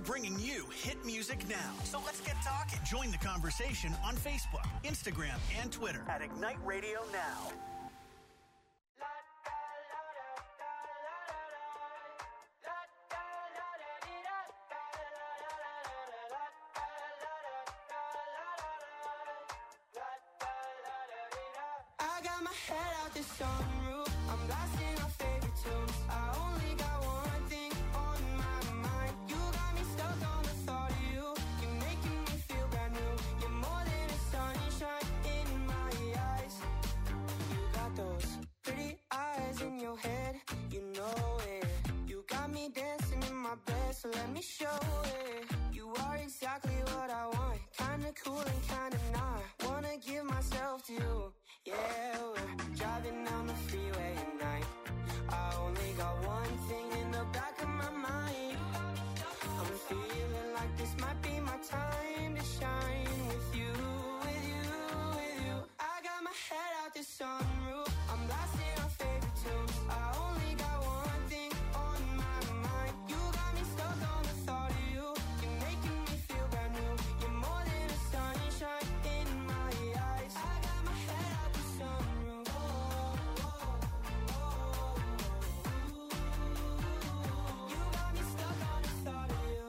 bringing you hit music now. So let's get talking. Join the conversation on Facebook, Instagram, and Twitter at Ignite Radio Now. I got my head out the sunroof. I'm blasting our favorite tunes. I only got one thing on my mind. You got me stuck on the thought of you. You're making me feel brand new. You're more than a sunshine in my eyes. You got those pretty eyes in your head. You know it. You got me dancing in my bed, so let me show it. You are exactly what I want. Kinda cool and kinda not. Wanna give myself to you. Yeah, we're driving down the freeway at night. I only got one thing in the back of my mind. I'm feeling like this might be my time to shine with you, with you, with you. I got my head out the sunroof. I'm blasting our favorite tunes. I only got one thing on my mind. You got me stuck on the thought of you. You're making me feel brand new. You're more than a sunshine in my eyes. I got my head out the sunroof. You got me stuck on the thought of you.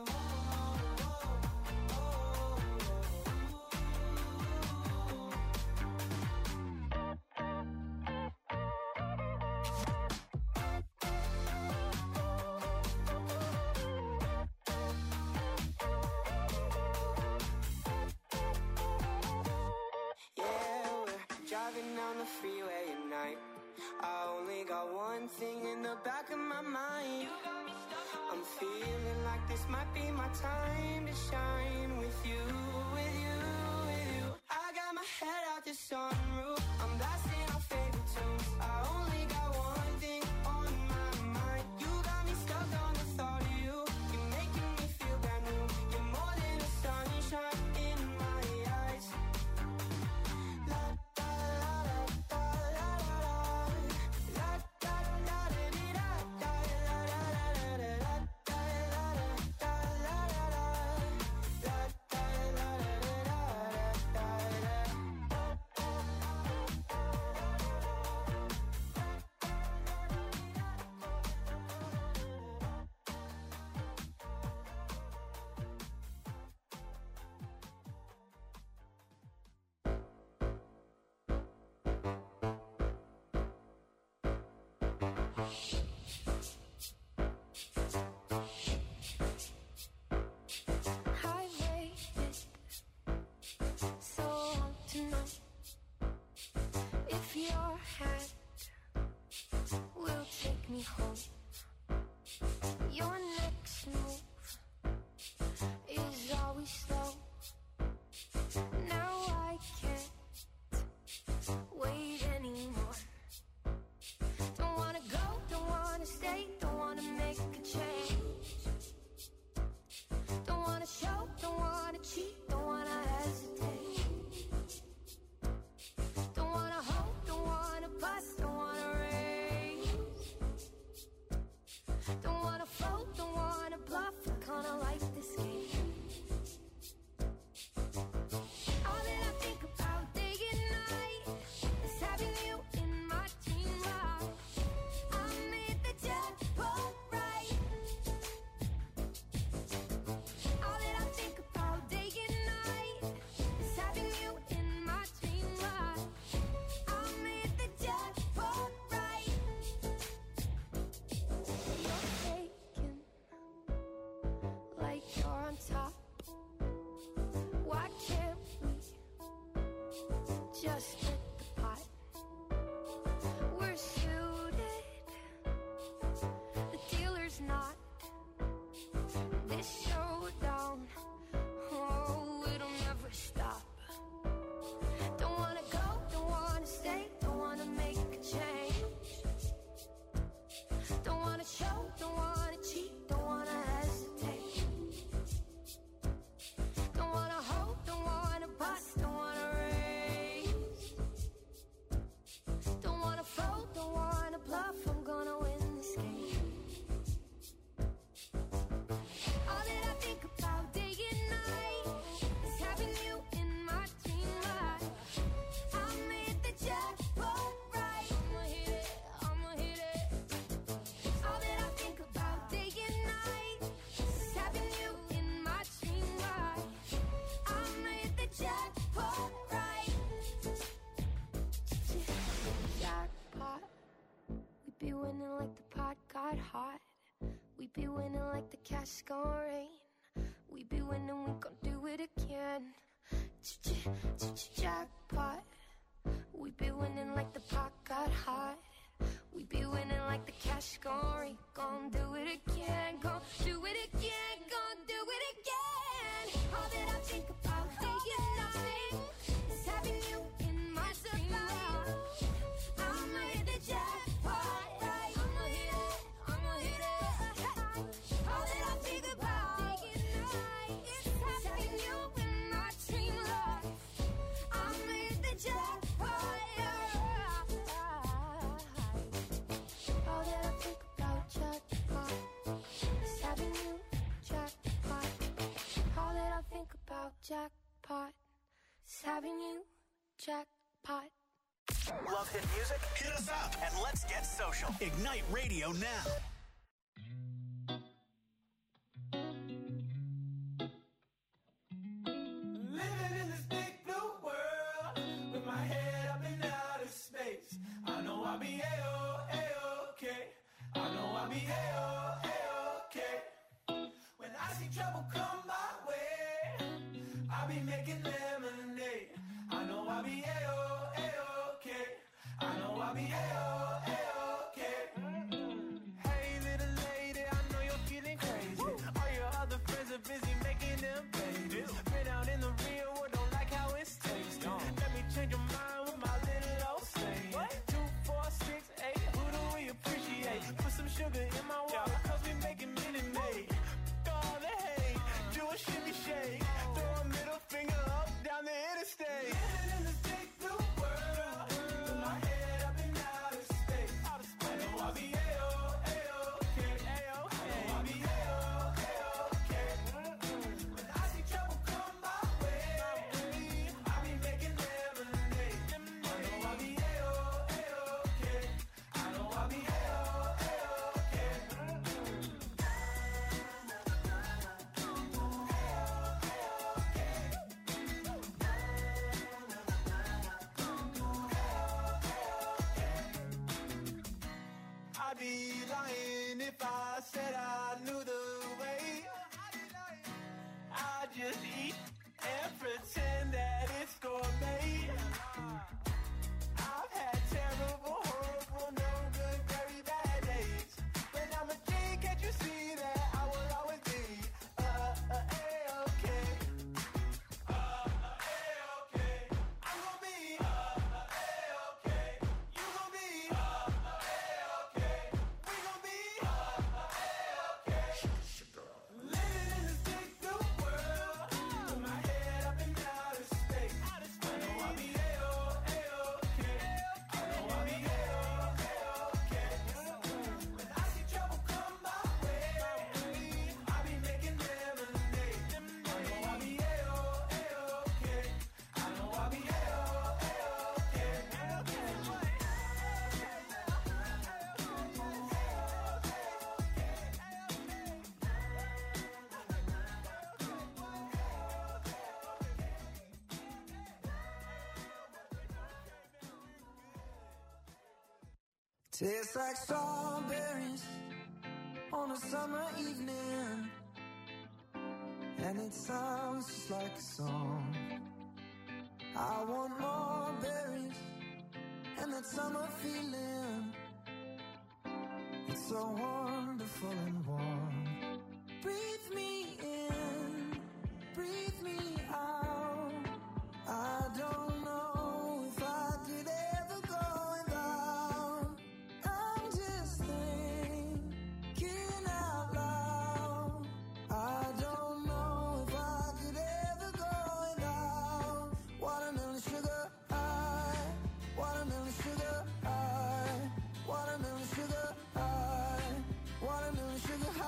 Yeah, we're driving down the freeway at night. I only got one thing in the back of my mind. I'm feeling like this might be my time to shine with you, with you, with you. I got my head out the sunroof. I'm blasting our favorite tunes. I only got one thing on my mind. You got me stuck on the thought of you. You're making me feel brand new. You're more than a sunshine in my eyes. La da la da la la la da da da dee da da la la la la la da la da la la la la da la la la I waited so long to know if your hand will take me home. Your next move is always slow. Now I can't wait anymore. Don't wanna go, don't wanna stay, don't wanna make a change. Don't wanna show, don't wanna cheat, don't wanna hesitate. Don't wanna hope, don't wanna bust, don't wanna raise. winning like the pot got hot. We be winning like the cash gon' rain. We be winning, we gon' do it again. Jackpot. We be winning like the pot got hot. We be winning like the cash gon' rain. Gon' do it again, gon' do it again, gon' do it again. All that I think about day and night is having you in my supply. I'ma hit the jackpot, right? I'ma hit it. All that I think about day and night is having you in my dream life. I'ma hit the jackpot, all that I think about jackpot is having you jackpot. All that I think about jackpot is having you jackpot. Love hit music? Hit us up and let's get social. Ignite Radio now. Living in this big blue world with my head up in outer space. I know I'll be A-okay. I know I'll be A-okay. When I see trouble come my way, I'll be making lemonade. I know I'll be A-okay. I know I'll be A-okay. Hey little lady, I know you're feeling crazy. All your other friends are busy making them babies. Been out in the real world, don't like how it's tasting. Let me change your mind with my little old saying. 2, 4, 6, 8, who do we appreciate? Put some sugar in my water, cause we making Minute Maid. All the hate, do a shimmy shake. Throw a middle finger up down the interstate. Living in this big blue world with my head up in outer space. I know I'll be A-okay. I know I'll be A-okay. When I see trouble come my way, I'll be making lemonade. I know I'll be A-okay. I know I'll be A-okay. I'd be lying if I said I knew the way. I just eat and pretend that it's gourmet. I've had terrible, horrible, no good, very bad days. But I'm a G, can't you see that I will always be A-okay. A-okay. I'm gonna be A-okay. You gonna be A-okay. We gonna be A-okay. Living in this big blue world with my head up in outer space. I know I'll be A-okay. I know I'll be A-okay. When I see trouble come my way, I'll be making lemonade. I know I'll be A-okay. I know I'll be A-okay. Tastes like strawberries on a summer evening, and it sounds just like a song. I want more berries and that summer feeling. It's so wonderful and warm. Breathe me in, breathe me out. I don't know if I could ever go without. I'm just thinking out loud. I don't know if I could ever go without. Watermelon sugar high, watermelon sugar high, watermelon sugar high, watermelon sugar high.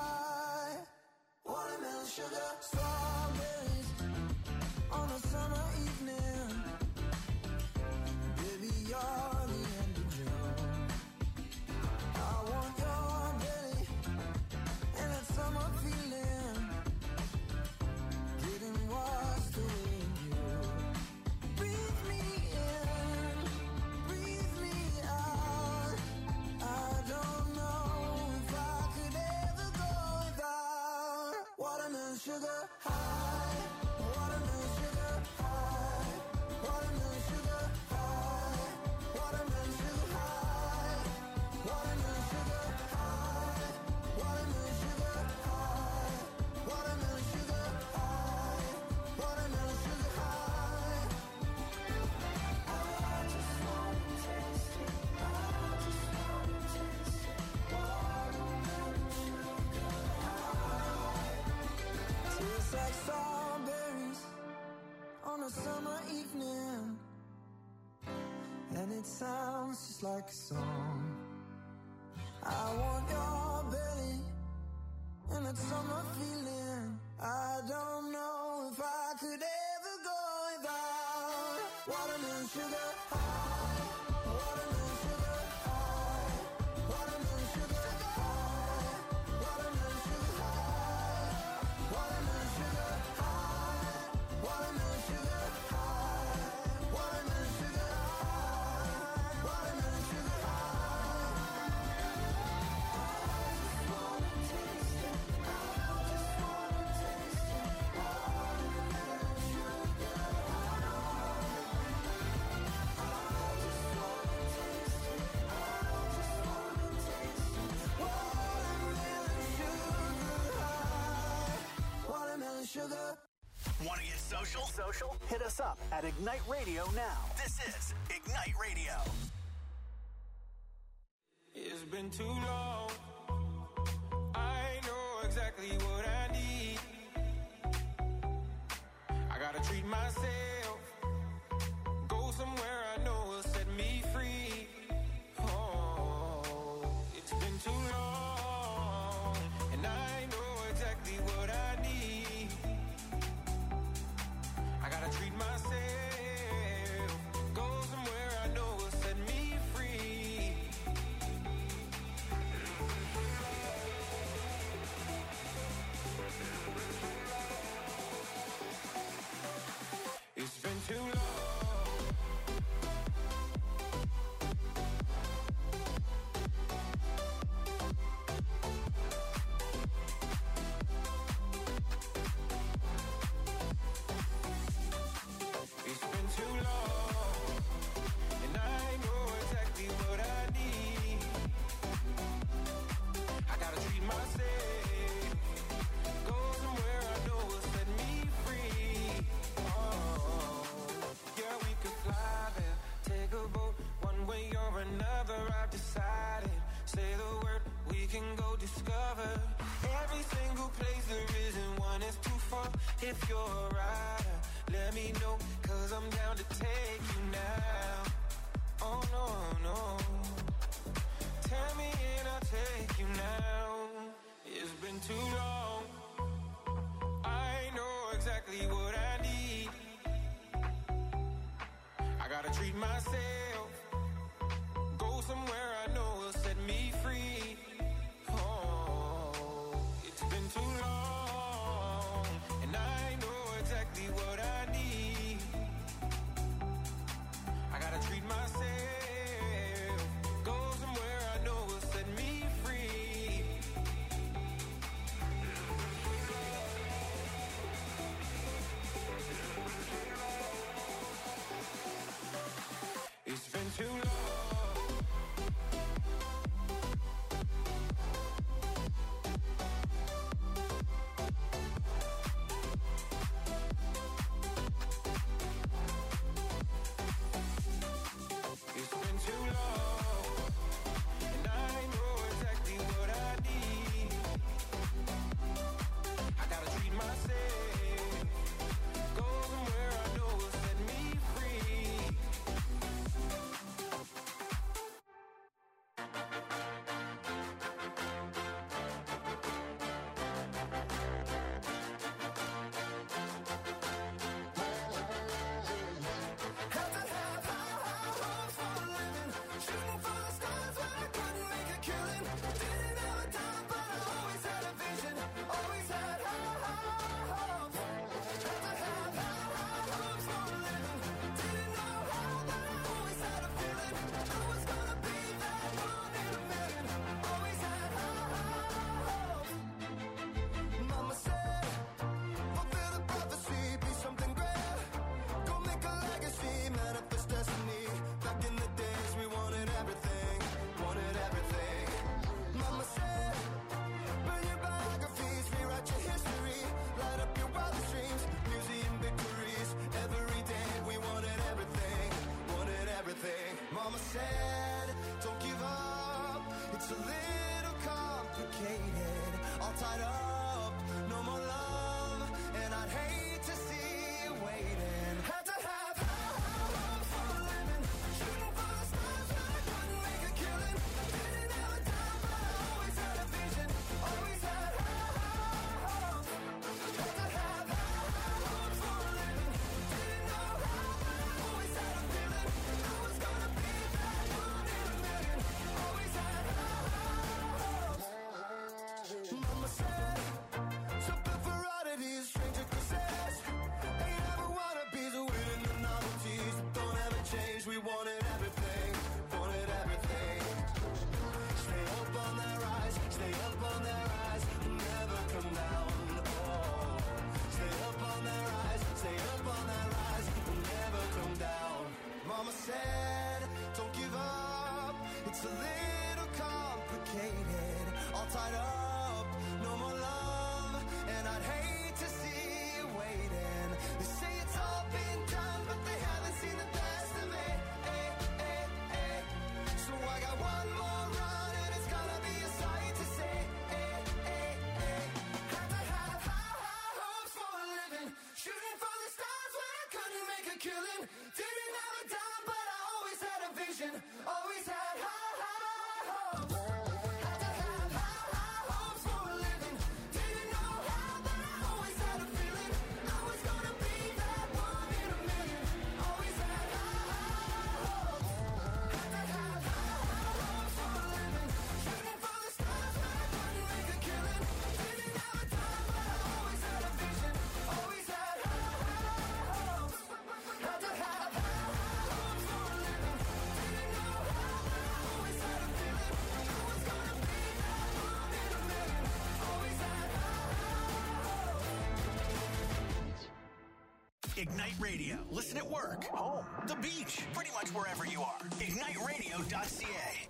sugar high. Watermelon sugar high. Watermelon sugar high. Watermelon sugar high. Watermelon sugar high. Watermelon sugar high. Watermelon sugar high. Watermelon sugar high. I just wanna taste it. I just wanna taste it. Watermelon sugar high. Tastes like strawberries on a summer evening, and it sounds just like a song. I want your belly and that summer feeling. I don't know if I could ever go without watermelon sugar high. Watermelon sugar high. Watermelon sugar high. Watermelon sugar high. Watermelon sugar high. Watermelon sugar high. Watermelon sugar high. Watermelon sugar high. I just wanna taste it. I just wanna taste it. Watermelon sugar high. I just wanna taste it. I just wanna taste it. Watermelon sugar high. Watermelon sugar. Want to get social? Hit us up at Ignite Radio now. This is Ignite Radio. It's been too long. I know exactly what I need. I gotta treat myself. Go somewhere I know will set me free. Oh, it's been too long. And I know exactly what I need. I gotta treat myself. Go somewhere I know will set me free. It's been too long. It's been too long, and I know exactly what I need. I gotta treat myself. Go somewhere I know will set me free. Oh, yeah, we could fly there, take a boat, one way or another. I've decided. Say the word, we can go discover every single place there isn't one. It's too far. If you're a rider, let me know, 'cause I'm down to take you now. Oh no, no. Tell me and I'll take you now. It's been too long. I know exactly what I need. I gotta treat myself. Go somewhere I know will set me free. Oh, it's been too long, and I know exactly what I need. I gotta treat myself. Go somewhere I know will set me free. It's been too long. said, don't give up, it's a little complicated, all tied up, no more love, and I'd hate to see you waiting. Had to have hopes for a living, shooting for the stars when I couldn't make a killing. Didn't have a time, but I always had a vision, always had hopes. Had to have hopes for a living, didn't know how, but I always had a feeling I was gonna be that one in a million. Always had hopes. Mama said, something for oddities, stranger kisses. Ain't ever wannabes, winning the novelties that don't ever change. We wanted everything, wanted everything. Stay up on that rise, stay up on that rise, never come down. Oh, stay up on that rise, stay up on that rise, never come down. Mama said, don't give up, it's a little complicated, all tied up, no more love, and I'd hate to see you waiting. They say it's all been done, but they haven't seen the best of me. So I got one more run, and it's gonna be a sight to see. Had to have high hopes for a living, shooting for the stars when I couldn't make a killing. Didn't have a dime, but I always had a vision, always had high hopes. Had to have high hopes for a living, didn't know how, but I always had a feeling I was gonna be that one in a million. Always had high hopes. Had to have high hopes for a living, shooting for the stars when I couldn't make a killing. Didn't have a time, but I always had a vision, always had high hopes. Had to have high hopes for a living, didn't know how, but I always had a feeling I was gonna be that one in a million. Always had Ignite Radio. Listen at work, home, the beach, pretty much wherever you are. IgniteRadio.ca.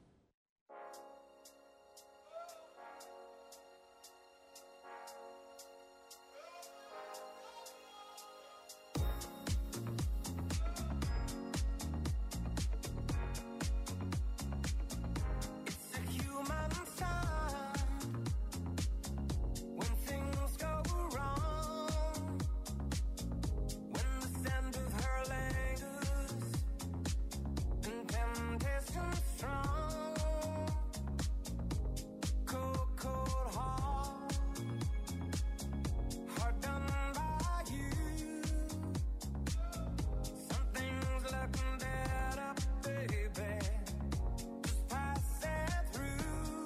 It's a human sign when things go wrong, when the scent of her lingers and temptation strong. Cold, cold heart, hard done by you. Something's looking better, baby. Just pass it through.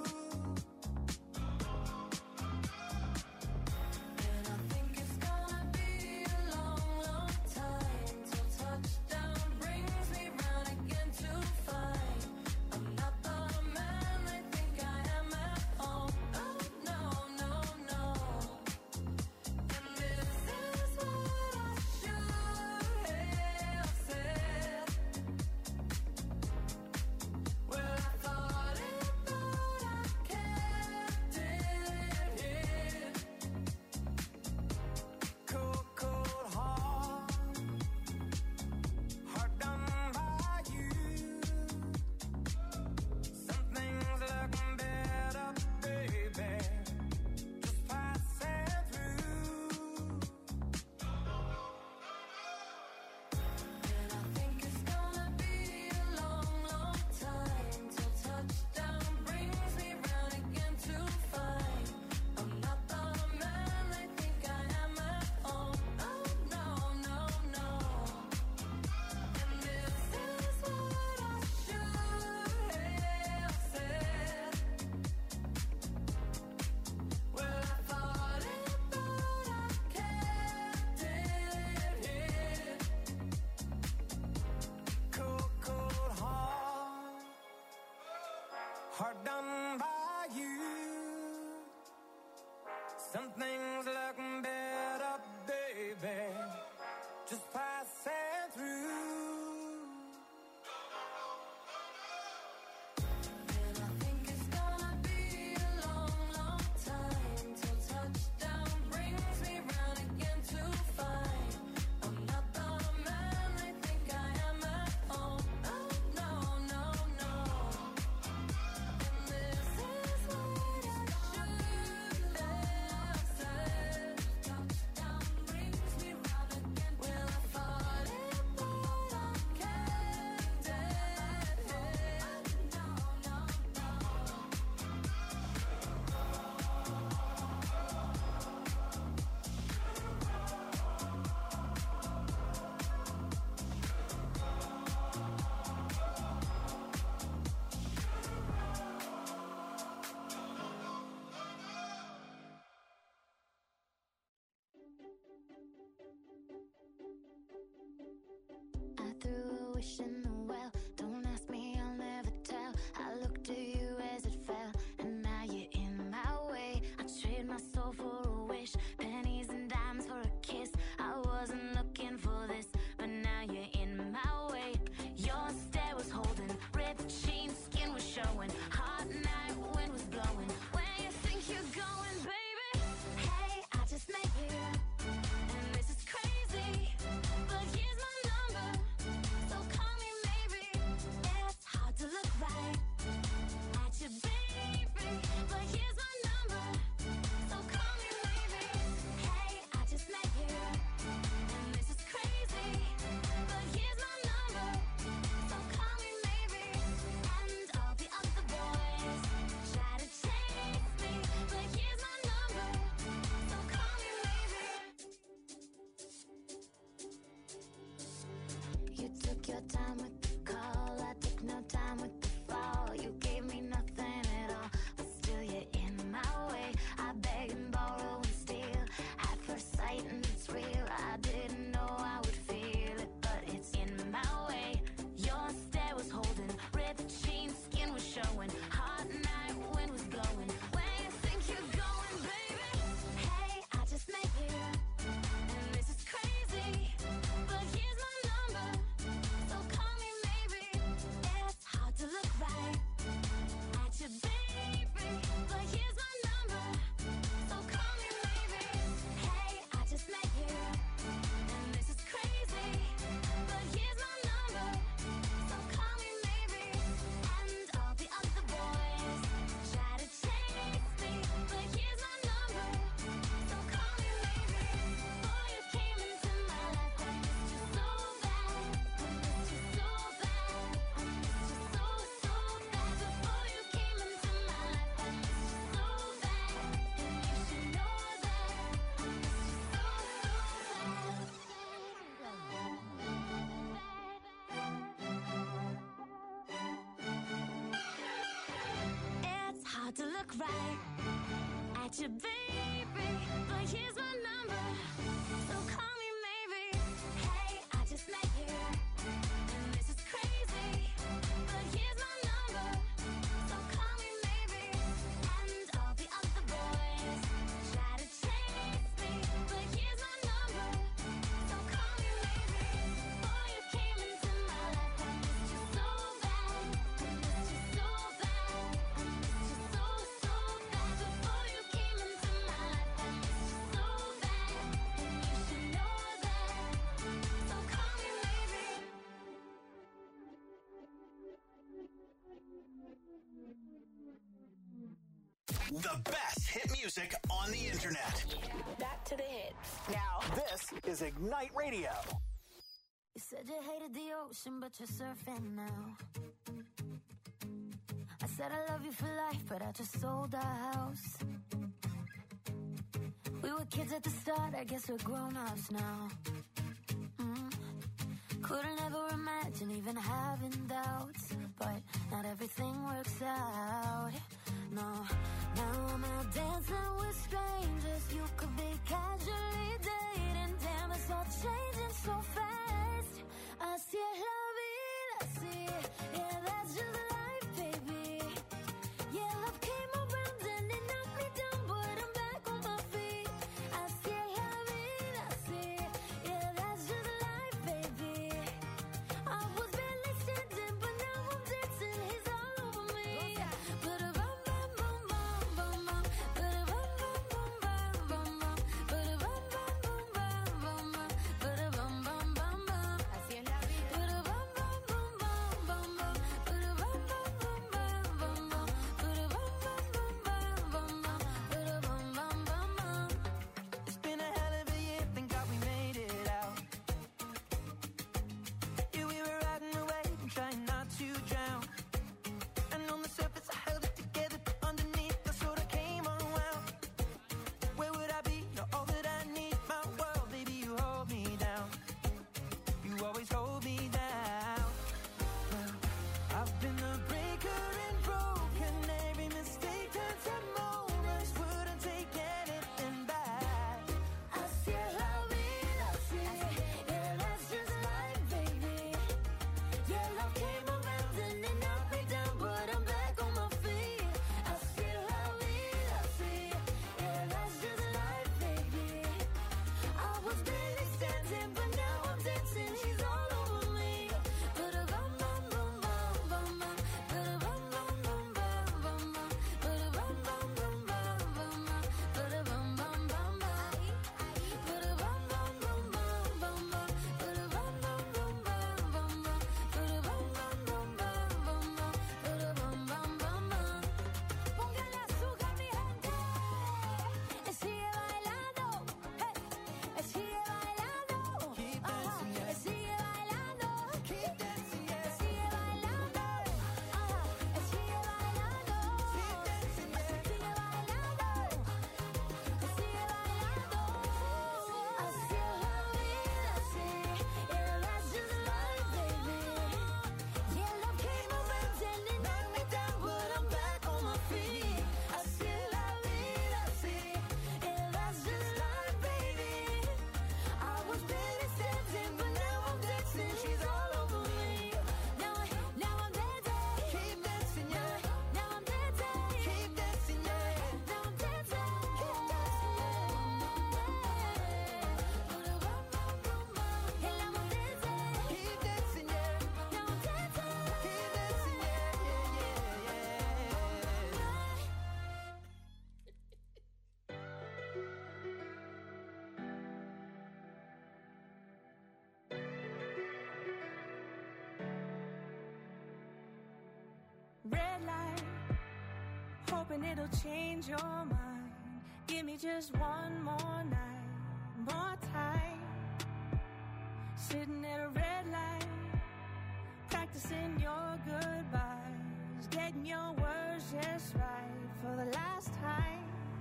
And I think it's gonna be a long, long time till touchdown brings me round again to find I'm not the man they think I am at home. Oh no, no, no. And this is what I should have said. Well, I thought it, but I kept it hid. Cold, cold heart, hard done by you. Something's looking better, baby. Just pass it through. And I think it's gonna be a long, long time till touchdown brings me round again to find I'm not the man they think I am at home. Oh no, no, no. And this is what I should have said. Well, I thought it, but I kept it hid. Cold, cold heart, hard done by you. Something's looking better, baby. Just pass it through. And I think it's gonna be a long, long time till touchdown brings me round again to find I'm not the man they think I am at home. Oh no, no, wish in the well. Don't ask me, I'll never tell. I looked to you as it fell, and now you're in my way. I trade my soul for a wish, pennies and dimes for a kiss. I wasn't looking for this, but now you're in my way. Your stare was holding, ripped jeans, skin was showing. Hot night, wind was blowing. Where you think you're going, baby? Hey, I just met you, and this is crazy, but here's my number, so call me maybe. It's hard to look right at you, baby, but here's my number, so call me maybe. Hey, I just met you, and this is crazy, but here's my number, so call me maybe. And all the other boys try to chase me, but here's my number, so call me maybe. You took your time with the call, I took no time with the fall. You gave me nothing at all, but still you're in my way. I beg and borrow and steal, at first sight and it's real. I didn't know I would feel it, but it's in my way. Your stare was holding, ripped jeans, skin was showing. Hot night, wind was blowing. Where you think you're going, baby? Hey, I just met you, and this is crazy, but here's my number, so call me maybe. It's hard to look right at you, baby, but here's my number, so call me maybe. Hey, I just met you, and this is crazy, but here's my number, so call me maybe. And all the other boys try to chase me, but here's my number, so call me maybe. Before you came into my life, I missed you so bad. I missed you so bad. I missed you so, so bad. Before you came into my life, I missed you so bad. And you should know that I missed you so, It's hard to look right at you, baby, but here's my number, so call me maybe. Hey, I just met you, and this is crazy, but here's my number, so call me maybe. And all the other boys try to chase me, but here's my number, so call me maybe. Before you came into my life, I missed you so bad. I missed you so bad. I missed you so, so bad. Before you came into my life, I missed you so bad. And you should know that, so call me maybe. The best hit music on the internet. Back to the hits. Now, This is Ignite Radio. You said you hated the ocean, but you're surfing now. I said I love you for life, but I just sold our house. We were kids at the start, I guess we're grown-ups now. Couldn't ever imagine even having doubts, but not everything works out. No, now I'm out dancing with strangers. You could be casually dating. Damn, it's all changing so fast. Así es la vida, así. Yeah, that's just life, baby. Yeah, love came around and it knocked me down, but I'm back on my feet. Así es la vida, así. Yeah, that's just life, baby. I was barely standing, but now I'm dancing. He's all over me. Ba-da-bum, bum, bum, bum, bum, bum. Ba-da-bum, bum, hoping it'll change your mind. Give me just one more night, more time. Sitting at a red light, practicing your goodbyes, getting your words just right for the last time.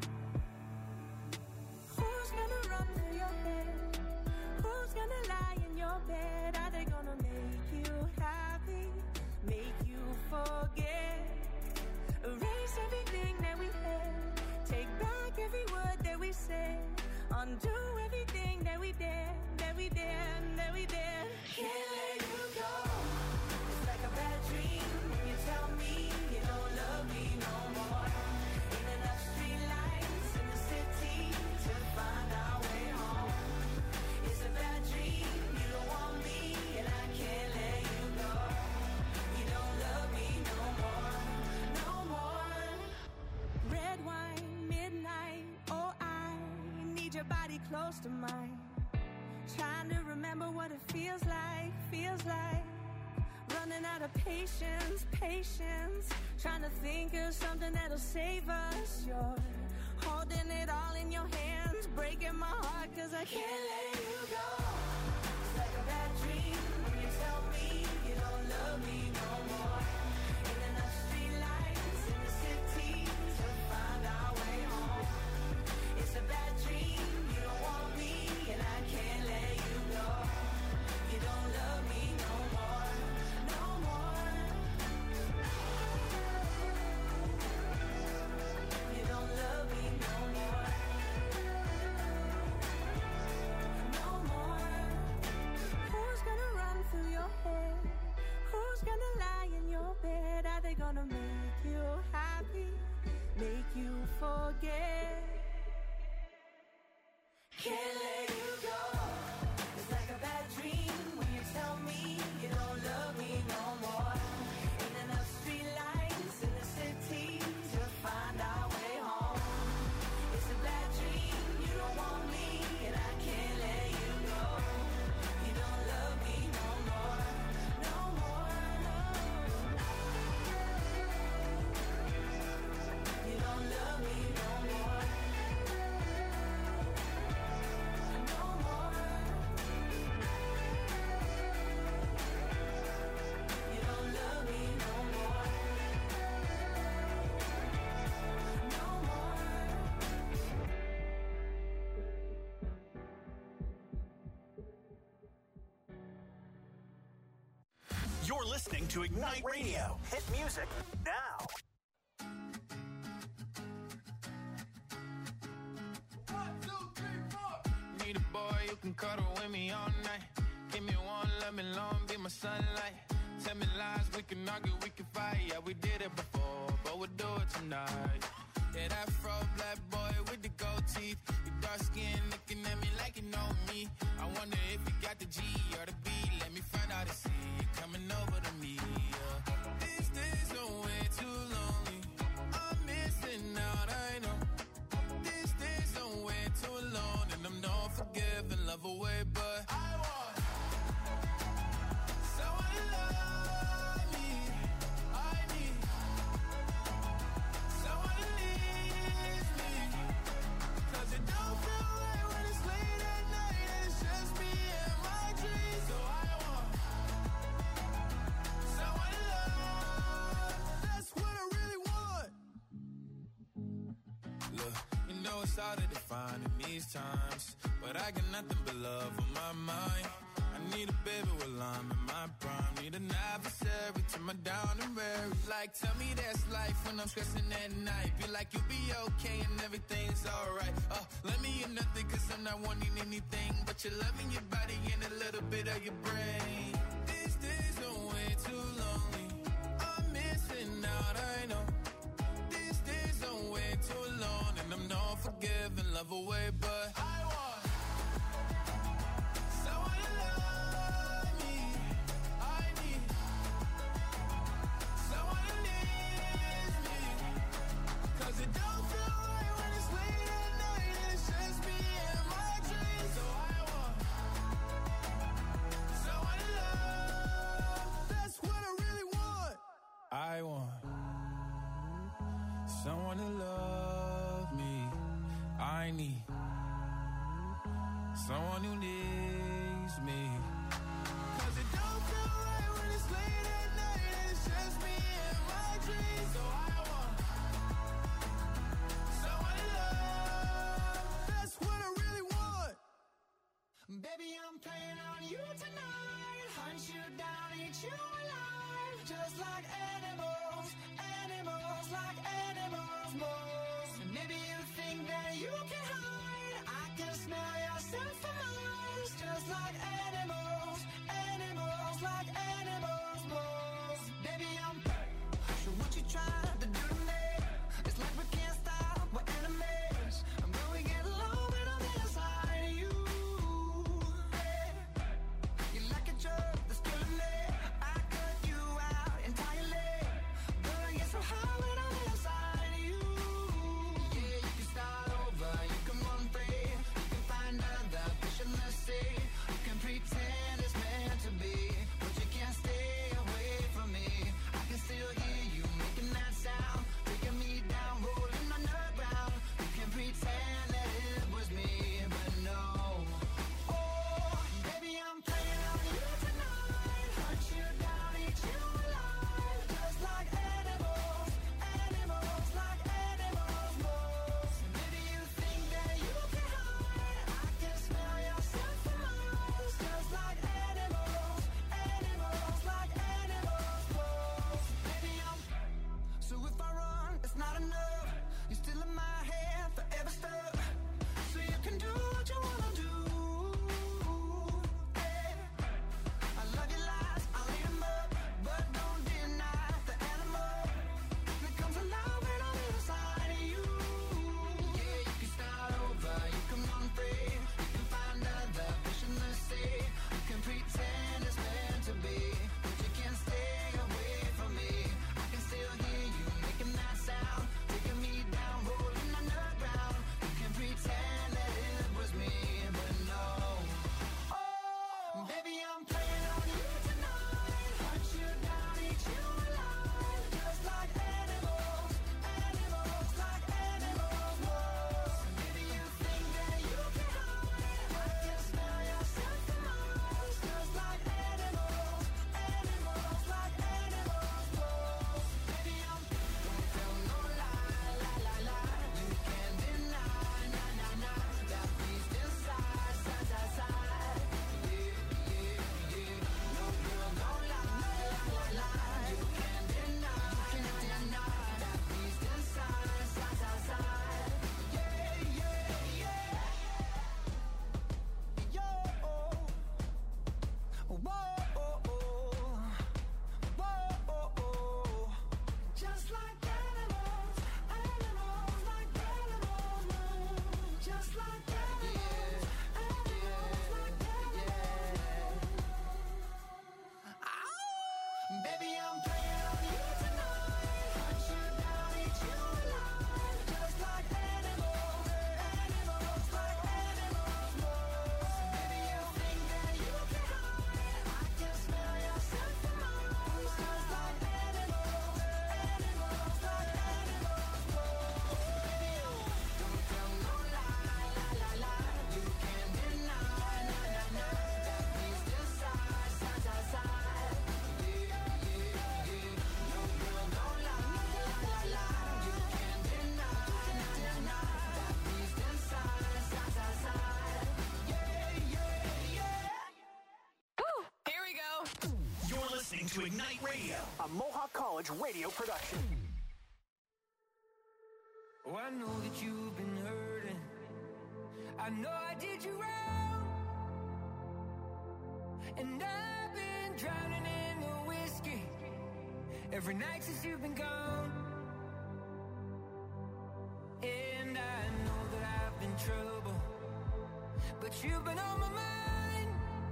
Who's gonna run through your head? Who's gonna lie in your bed? Are they gonna make you happy, make you forget? Erase everything that we had, take back every word that we said, undo everything that we did, that we did, that we did. Can't let you go. It's like a bad dream when you tell me you don't love me no more. Ain't enough street lights in the city to find our way home. It's a bad dream, you don't want me, and I can't let you go. You don't love me no more, no more. Red wine, midnight, oh I need your body close to mine. Trying to remember what it feels like, running out of patience, trying to think of something that'll save us. You're holding it all in your hands, breaking my heart cause I can't let you go. It's like a bad dream when you tell me you don't love me no more. Ain't enough street lights in the city to find our way home. It's a bad dream, you don't want me, and I can't let you go. You don't love me no more, no more. You don't love me no more, no more. Who's gonna run through your head? Who's gonna lie in your bed? Are they gonna make you happy, make you forget? Can't let you go. It's like a bad dream when you tell me you don't love me no more. Ain't enough street lights in the city to find our way home. It's a bad dream, you don't want me, and I can't let you go. You don't love me no more, no more, no. You don't love me no more. You're listening to Ignite Radio. Hit music now. 1, 2, 3, 4. Need a boy who can cuddle with me all night. Give me one, let me long, be my sunlight. Tell me lies, we can argue, we can fight. Yeah, we did it before, but we'll do it tonight. Yeah, that fro black boy with the gold teeth. Your dark skin looking at me like you know me. I wonder if you got the G or the B. Let me find out and see you coming over to me. Yeah. These days are way too lonely. I'm missing out, I know. These days are way too alone, and I'm not forgiving, love away, but I want someone to love me. I need someone to leave me, 'cause it don't feel right when it's late at night and it's just me and my dreams. So I want someone to love. That's what I really want. Look, you know it's hard to define in these times, but I got nothing but love on my mind. I need a baby while I'm in my prime. Need an adversary to my down and weary. Like, tell me that's life when I'm stressing at night. Be like, you'll be okay and everything's alright. Let me in nothing 'cause I'm not wanting anything but your love in your body and a little bit of your brain. These days are way too lonely. I'm missing out, I know. These days are way too alone, and I'm not forgiving, love away, but I want someone to love me. I need someone to leave me, 'cause it don't feel right when it's late at night and it's just me and my dreams. So I want someone to love. That's what I really want. I want someone to me. Someone who needs me. 'Cause it don't feel right when it's late at night and it's just me and my dreams. So I want someone to love. That's what I really want. Baby, I'm playing on you tonight. Hunt you down, eat you alive. Just like animals, animals, like animals, moles. Maybe you think that you can hide. I can smell yourself from miles. Just like animals, animals, like animals, moles. Baby, I'm so what you trying to do to me? It's like we can't stop, we're enemies. And when we get low, we're on the other side of you. You're like a drug that's killing me. I cut you out entirely. But I get so high when I'm inside of you. Yeah, you can start over, you can run free. You can find other fish in the sea. You can pretend it's meant to be, but you can't stay away from me. I can still hear you making that sound, taking me down, rolling on the ground. You can pretend that it was me, but no. Oh, baby, I'm playing on you tonight. Hunt you down, eat you alive. Just like animals, animals, like animals, moles. Maybe you think that you can hide. I can smell yourself from miles. Just like animals, animals, like animals, moles. Baby, I'm so if I run, it's not enough. You're still in my head, forever stuck. So you can do what you wanna do. Hey, I love your lies, I'll eat 'em up, but don't deny the animal that comes alive when I'm inside of you. Yeah, you can start over, you can run free, you can find other fish in the sea. You can pretend it's meant to be, but you can't stay away from me. I can still hear you making that sound, taking me down, rolling on the ground. You can pretend that it was me, but no. Oh, baby, I'm playing on you tonight. Hunt you down, eat you alive. Just like animals, animals, like animals, moles. Maybe you think that you can hide. I can smell yourself from miles. Just like animals, animals, like animals, moles. Baby, I'm don't tell no lie, lie, lie, lie. You can't deny, nah, nah, nah. That beast inside, side, side, side. Yeah, yeah, yeah. No girl, don't lie, lie, lie, lie. You can't deny, that beast inside, side, side, side. Yeah, yeah, yeah. Yo, whoa, whoa. Just like animals, animals, like animals, moves. Just like animals, animals, like animals. Baby, I'm playing on you tonight. Hunt you down, eat you alive. Just like animals, animals, like animals, moves. Baby, you think that you can hide. I can smell yourself from miles. Just like animals, animals, like animals, moves. Baby, don't tell no lie, lie, lie, lie. You can't deny, nah, nah, nah. That beast inside, side, side, side. Yeah, yeah, yeah. No girl, don't lie, lie, lie, lie. You can't deny, nah, nah, nah. That beast inside, side, side, side. Yeah, yeah, yeah. Here we go. You're listening to Ignite Radio, a Mohawk College radio production. Oh, I know that you've been hurting. I know I did you wrong. And I've been drowning in the whiskey every night since you've been gone. And I know that I've been trouble, but you've been on my mind.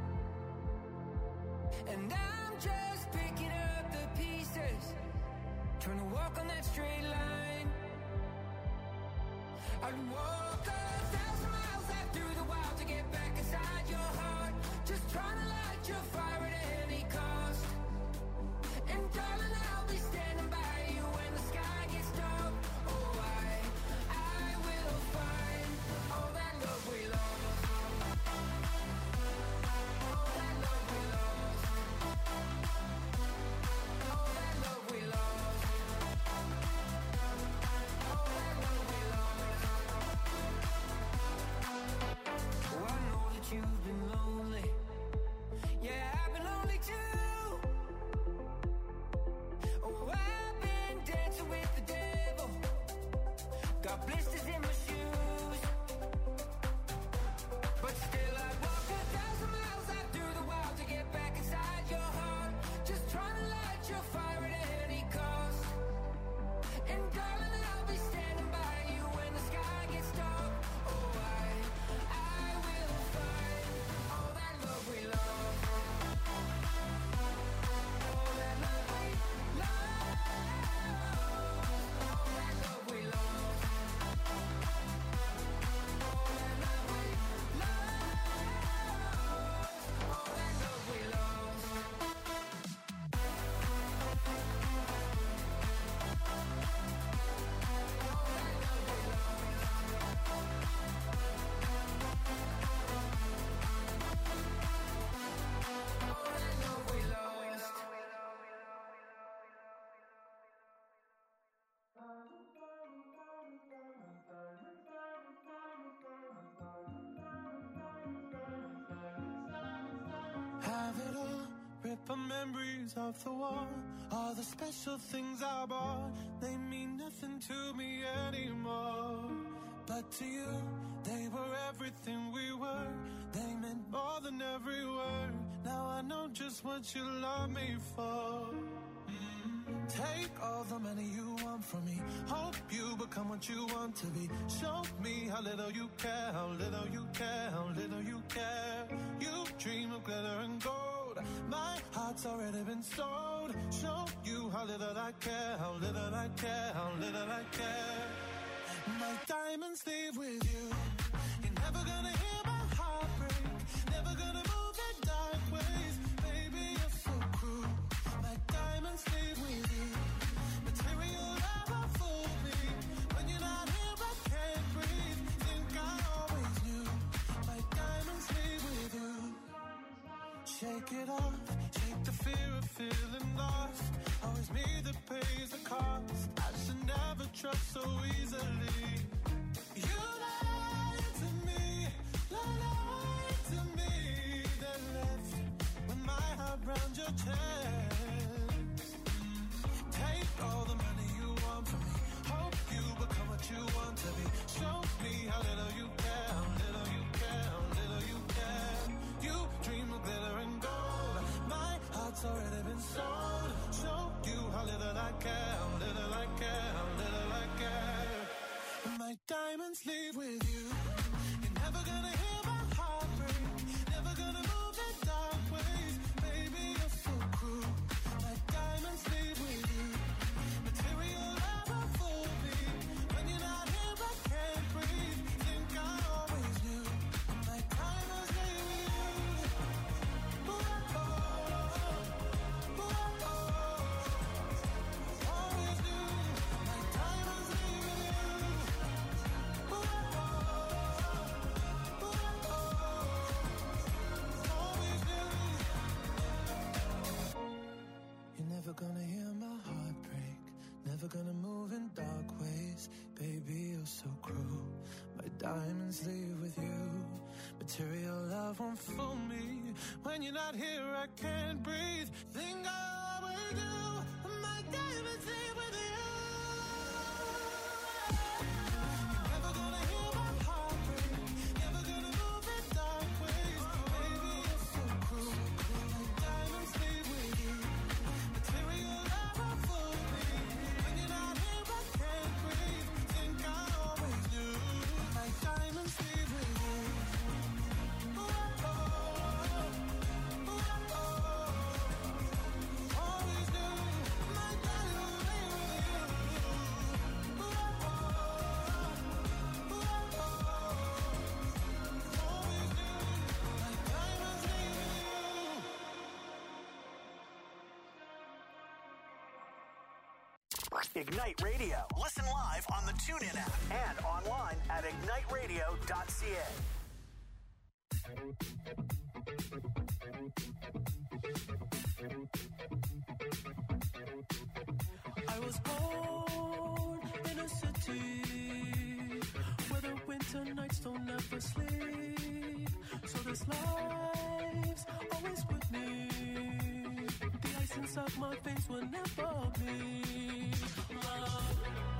And I'm just picking up the pieces, trying to walk on that straight line. I'd walk 1,000 miles out through the wild to get back inside your heart. Just trying to light your fire at any cost. And darling, I'll be standing by you when the sky gets dark. Oh, I will find a rip the memories of the war. All the special things I bought, they mean nothing to me anymore. But to you, they were everything we were. They meant more than every word. Now I know just what you love me for. Take all the money you want from me. Hope you become what you want to be. Show me how little you care, how little you care, how little you care. You dream of glitter and gold. My heart's already been sold. Show you how little I care, how little I care, how little I care. My diamonds leave with you. You're never gonna hear my heart break. Never gonna move in dark ways. Baby, you're so cruel. My diamonds leave with you. Material never fooled me. When you're not here, I can't breathe. Think I always knew. My diamonds leave with you. Shake it off. Shake the fear of feeling lost. Always me that pays the cost. I should never trust so easily. You lied to me, lied to me. Then left with my heart round your chest. Take all the money you want from me. Hope you become what you want to be. Show me how little you care, how little you care, how little you care. You dream of glitter and gold. My heart's already been sold. Show you how little I care, how little I care, how little I care. My diamonds leave with you. You're never gonna hear my heart break. Never gonna move in dark ways. Baby, you're so cruel. My diamonds leave with you. Material never fooled me. When you're not here, I can't breathe. Think I always knew. My diamonds leave with you. Ooh, oh, ooh, oh. Always knew. My diamonds leave with you. Ooh, oh, ooh, oh. Always knew. You're never gonna hear my heart break. Never gonna move in dark ways. Baby, you're so cruel. My diamonds leave with you. Material love won't fool me. When you're not here, I can't breathe. Think I always do. My diamonds leave with you. You're never gonna hear my heart break. Never gonna move in dark ways. Baby, you're so cruel. My diamonds leave with you. Material never fooled me. When you're not here, I can't breathe. Think I always knew. My diamonds leave with you. Ooh, oh, ooh, oh. Always knew. My diamonds leave with you. Ooh, oh, ooh, oh. Always knew. My diamonds leave with you. Ignite Radio. Listen live on the TuneIn app and online at igniteradio.ca. I was born in a city where the winter nights don't ever sleep. So this life's always with me. The ice inside my veins will never bleed. Love.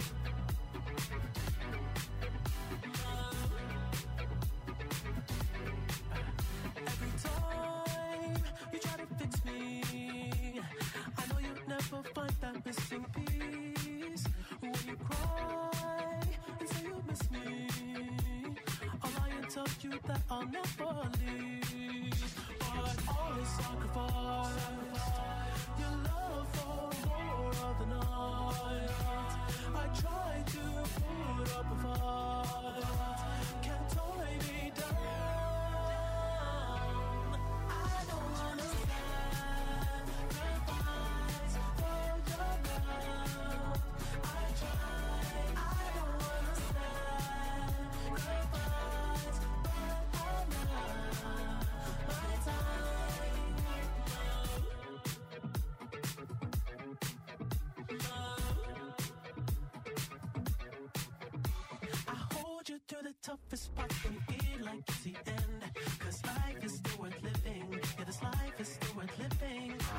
Every time you try to fix me, I know you'll never find that missing piece. When you cry and say you miss me, I'll lie and tell you that I'll never leave. But always sacrifice your love for more of the night. I try to put up a fight, can't tie me down. I don't understand the fights for your love. I try, I don't understand the fights, but I'm not my time. I hold you through the toughest parts when you feel like it's the end. 'Cause life is still worth living. Yeah, this life is still worth living.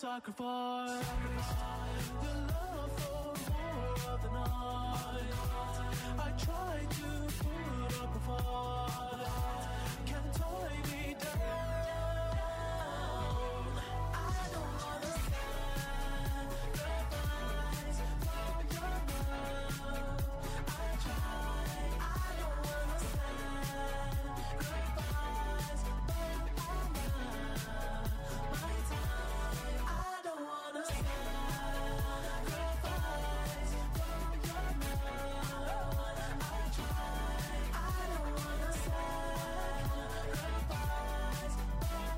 sacrifice your love for more of the night. I try to put up a fight, can't tie me down. I don't wanna sacrifice for your love. I try, I don't wanna sacrifice for my time. I don't wanna sacrifice for your love. I try, I don't wanna sacrifice for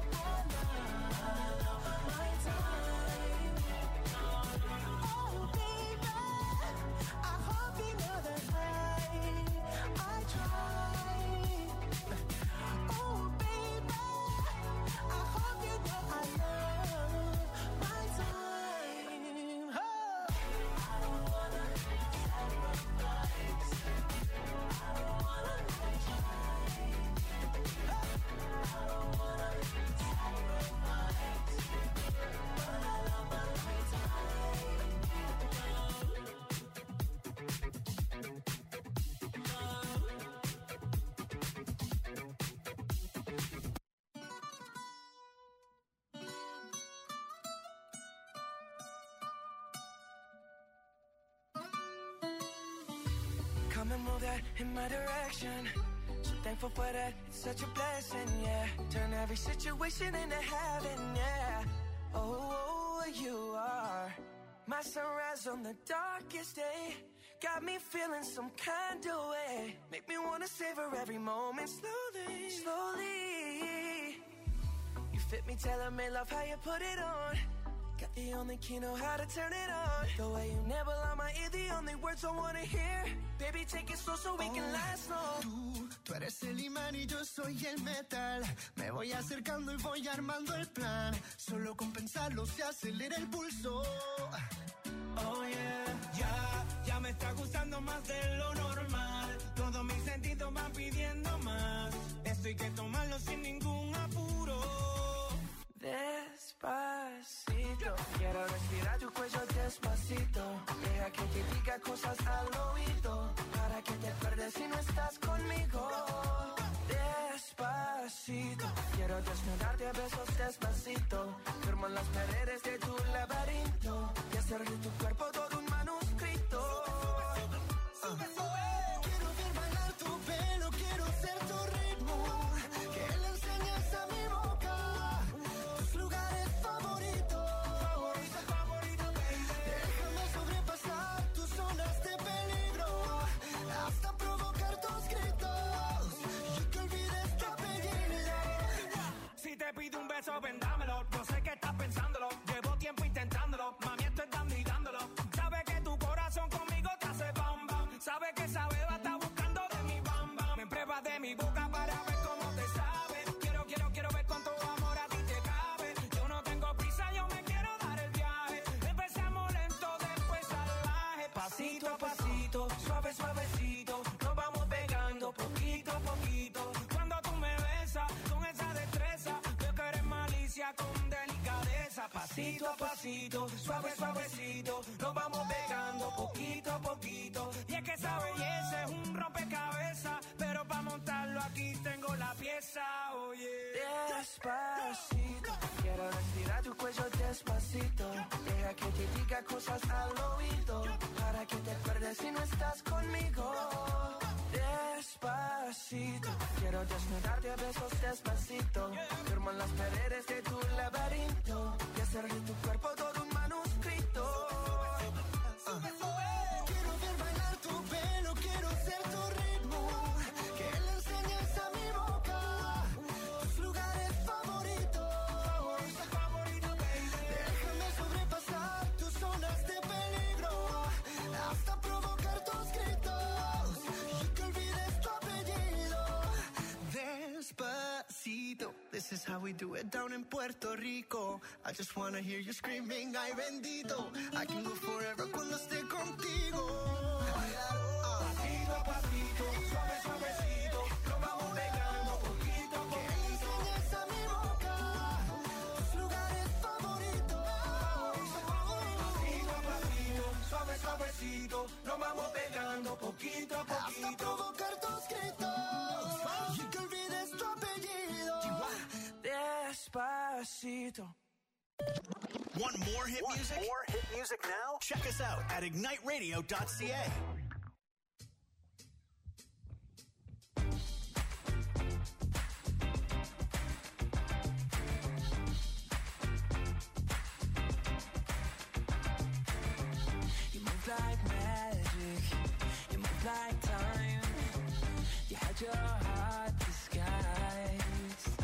my time. Oh baby, I hope you know that I try. Oh baby, I hope you know I love my time. Oh. I don't wanna sacrifice. I don't wanna try. I don't wanna sacrifice, but I love my Come and move that in my direction. So thankful for that, it's such a blessing, yeah. Turn every situation into heaven, yeah. Oh, you are my sunrise on the darkest day. Got me feeling some kind of way. Make me wanna savor every moment slowly, slowly. You fit me, telling me love how you put it on. Got the only key, know how to turn it on. The way you never lie my ear, the only words I wanna hear. Baby, take it slow so we can last long. Tú eres el imán y yo soy el metal. Me voy acercando y voy armando el plan. Solo con pensarlo se acelera el pulso. Oh yeah, ya me está gustando más de lo normal. Todos mis sentidos van pidiendo más. Esto hay que tomarlo sin ningún apuro. Despacito, quiero respirar tu cuello despacito. Deja que te diga cosas al oído, para que te pierdas si no estás conmigo. Despacito, quiero desnudarte a besos despacito. Firmo las paredes de tu laberinto y hacer de tu cuerpo todo un manuscrito. Quiero ver bailar tu pelo, quiero ser tu ritmo. Que le enseñes a mi boca tus lugares favoritos. Déjame sobrepasar tus zonas de peligro, hasta provocar tus gritos y que olvides tu apellido. Si te pido un beso, ven dámelo. Yo sé que estás pensándolo, llevo tiempo intentándolo. Mami, estoy dando y dándolo. Sabes que tu corazón conmigo te hace bam bam. Sabes que esa beba está buscando de mi bam bam. Me pruebas de mi boca para ver cómo te sabe. Quiero ver cuánto amor a ti te cabe. Yo no tengo prisa, yo me quiero dar el viaje. Empezamos lento, después salvaje. Pasito a pasito, suave suavecito. Nos vamos pegando poquito a poquito. Cuando tú me besas con esa destreza, veo que eres malicia con delicadeza. Pasito a pasito, suave suavecito. Nos vamos pegando poquito a poquito. Y es que esa belleza es un rompecabezas, pero para montarlo aquí tengo la pieza, oye. Despacito, quiero respirar tu cuello despacito. Deja que te diga cosas al oído, para que te pierdas si no estás conmigo. Despacito, quiero desnudarte a besos despacito. Firmo en las paredes de tu laberinto y hacer de tu cuerpo todo un manuscrito. Quiero ver bailar tu pelo, quiero ser tu ritmo. Que le enseñes a mi boca tus lugares favoritos. Déjame sobrepasar tus zonas de peligro, hasta provocar tus gritos y que olvides tu apellido. Despacito, this is how we do it down in Puerto Rico. I just wanna hear you screaming, ay bendito. I can go forever cuando esté contigo. Pasito a pasito, suave suavecito. Nos vamos pegando poquito a Que le poquito. enseñes a mi boca tus lugares favoritos. despacito, nos vamos pegando poquito a poquito. Hasta provocar tus gritos y que olvides tu apellido. Despacito. Want more hit music? More hit music now? Check us out at igniteradio.ca. Like magic, you move like time. You had your heart disguised.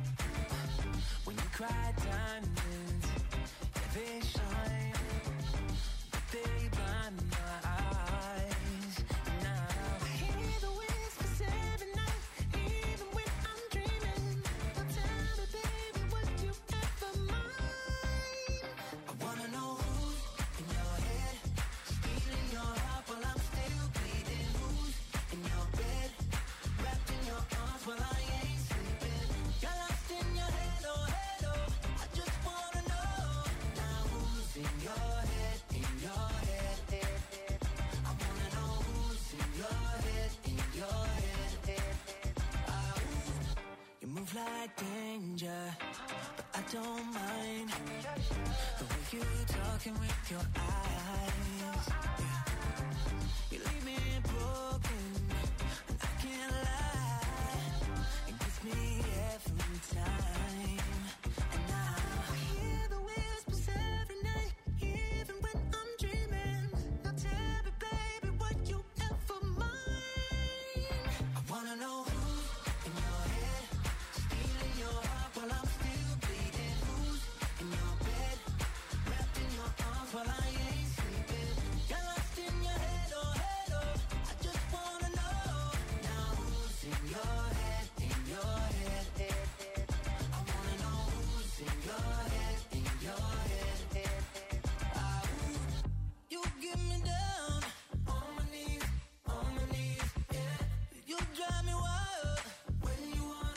When you cried diamonds, yeah, they shine, but they blind my eyes. Now I hear the whispers every night, even when I'm dreaming. Now tell me, baby, would you ever mind? I wanna know who's in your head, stealing your heart while I'm still bleeding. Who's in your bed, wrapped in your arms while I ain't sleeping? You're lost in your head, oh head, oh. I just wanna know now who's in your head, in your head, head, head. I wanna know who's in your head, in your head, head, head. You move like danger, but I don't mind the way you talking with your eyes. Yeah. You leave me broken, and I can't lie. It gets me every time. And now I hear the whispers every night, even when I'm dreaming. Now tell me, baby, would you ever mind? I wanna know who's in your head, stealing your heart while I'm still bleeding. Who's in your bed, wrapped in your arms while I ain't sleeping? You're lost in your head, oh head, oh. I just wanna know now who's in your head, in your head, head, head. I wanna know who's in your head, in your head, head, head. You get me down on my knees, yeah. You drive me wild when you want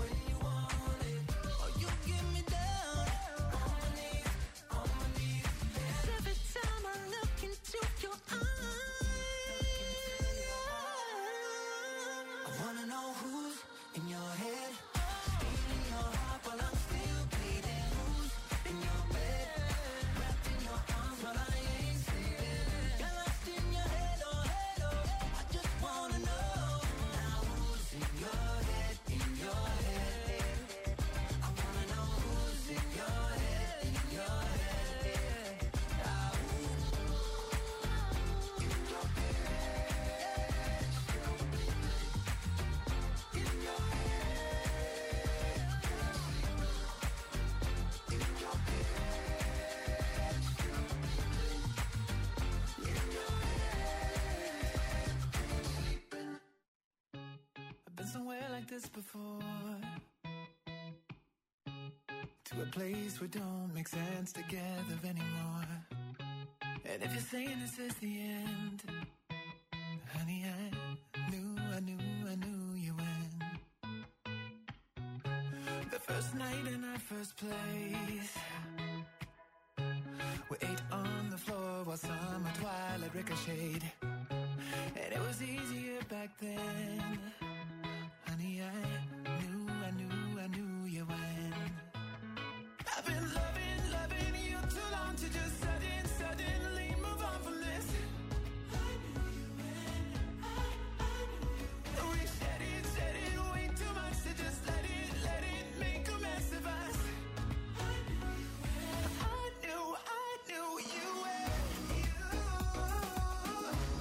it. Oh, you get me down on my knees, yeah. Every time I look into your eyes, I wanna know who's in your head, stealing your heart while I'm still bleeding. Who's in your bed, wrapped in your arms while I ain't sleeping? You're lost in your head, oh head, oh. I just wanna know now who's in your head, in your head, head, head. I wanna know who's in your head, in your head, head. I've been somewhere like this before, to a place where don't make sense together anymore. And if you're saying this is the end, honey, I knew you when. The first night in our first place, we ate on the floor while summer twilight ricocheted. And it was easier back then. Honey, I knew you when. I've been loving you too long to just suddenly move on from this. I knew you when. We said it way too much to just let it make a mess of us. I knew you when. I knew you when.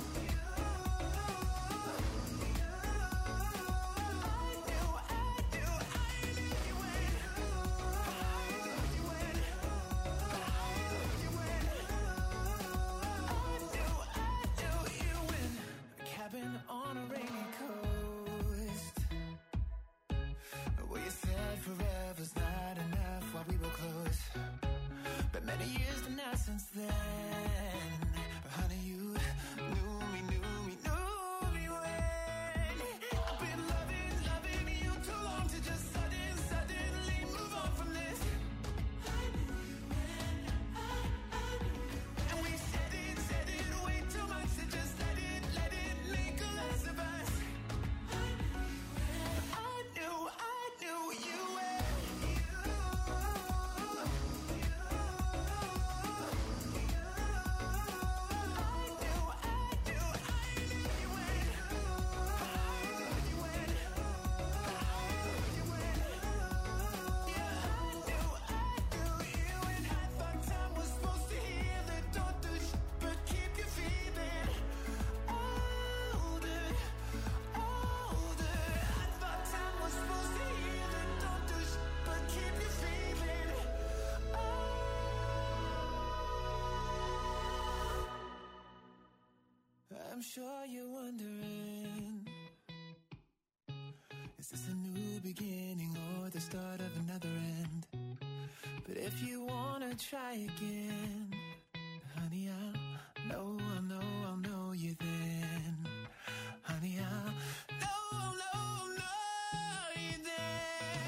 I'm sure you're wondering, is this a new beginning or the start of another end? But if you wanna try again, honey, I'll know you then. Honey, I'll know you then.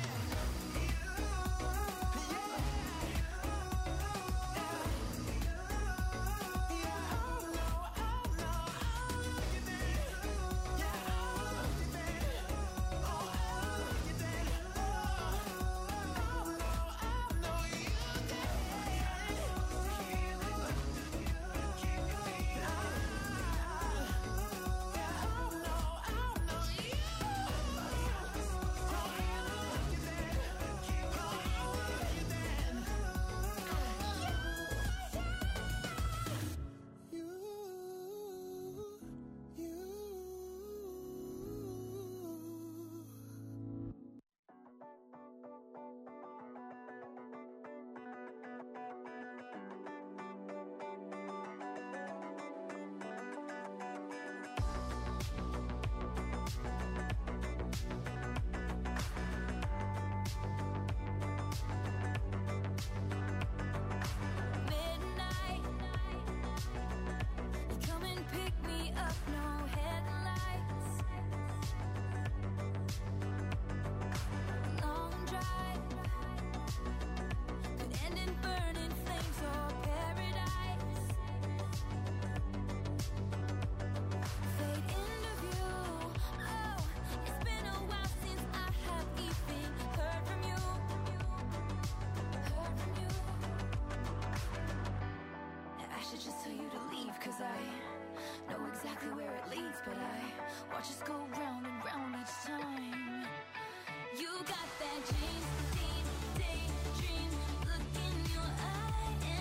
Just tell you to leave, 'cause I know exactly where it leads, but I watch us go round and round each time. You got that dream, daydream look in your eye,